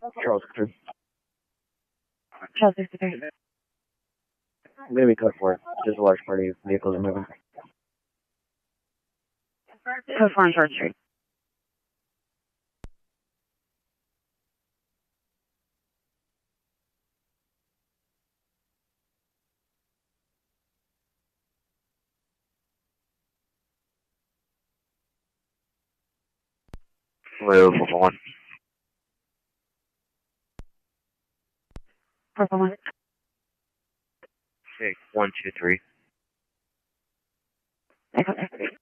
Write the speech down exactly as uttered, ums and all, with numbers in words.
Charles sixty-three. Charles sixty-three. I'm going to be code for it. Just a large party of vehicles are moving. Code four on Short Street. Hello, four four one. four four one. Six, one, two, three. Echo, Echo.